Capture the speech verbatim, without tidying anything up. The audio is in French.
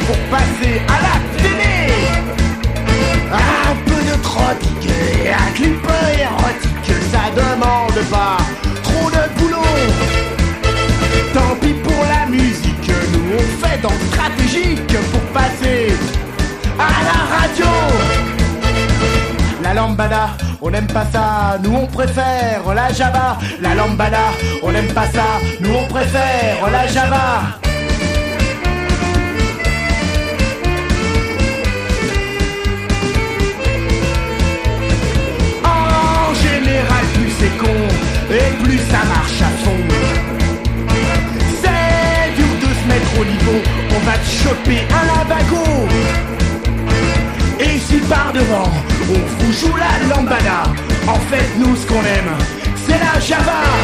pour passer à la télé. Un peu de tropique et un clip érotique, ça demande pas trop de boulot. Tant pis pour la musique, nous on fait dans le stratégique pour passer à la radio. La lambada, on n'aime pas ça, nous on préfère la Java. La lambada, on n'aime pas ça, nous on préfère la Java. En général, plus c'est con, et plus ça marche à fond. C'est dur de se mettre au niveau, on va te choper un lavago. Et si par devant, on vous joue la lambada, en fait nous ce qu'on aime, c'est la Java.